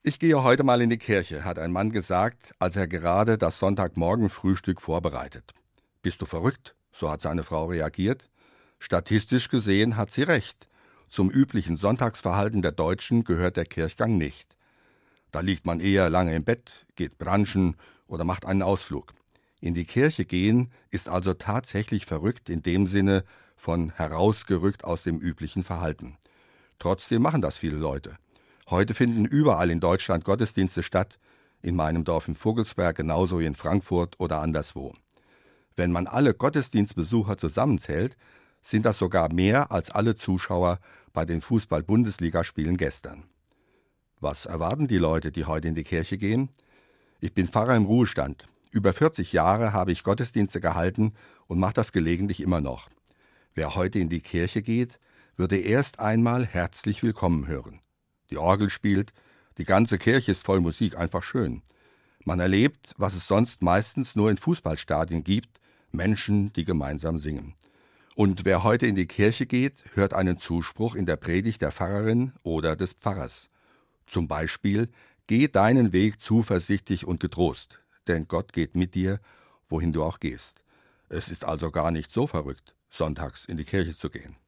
Ich gehe heute mal in die Kirche, hat ein Mann gesagt, als er gerade das Sonntagmorgenfrühstück vorbereitet. Bist du verrückt? So hat seine Frau reagiert. Statistisch gesehen hat sie recht. Zum üblichen Sonntagsverhalten der Deutschen gehört der Kirchgang nicht. Da liegt man eher lange im Bett, geht branchen oder macht einen Ausflug. In die Kirche gehen ist also tatsächlich verrückt in dem Sinne von herausgerückt aus dem üblichen Verhalten. Trotzdem machen das viele Leute. Heute finden überall in Deutschland Gottesdienste statt, in meinem Dorf in Vogelsberg genauso wie in Frankfurt oder anderswo. Wenn man alle Gottesdienstbesucher zusammenzählt, sind das sogar mehr als alle Zuschauer bei den Fußball-Bundesligaspielen gestern. Was erwarten die Leute, die heute in die Kirche gehen? Ich bin Pfarrer im Ruhestand. Über 40 Jahre habe ich Gottesdienste gehalten und mache das gelegentlich immer noch. Wer heute in die Kirche geht, würde erst einmal herzlich willkommen hören. Die Orgel spielt, die ganze Kirche ist voll Musik, einfach schön. Man erlebt, was es sonst meistens nur in Fußballstadien gibt, Menschen, die gemeinsam singen. Und wer heute in die Kirche geht, hört einen Zuspruch in der Predigt der Pfarrerin oder des Pfarrers. Zum Beispiel: Geh deinen Weg zuversichtlich und getrost, denn Gott geht mit dir, wohin du auch gehst. Es ist also gar nicht so verrückt, sonntags in die Kirche zu gehen.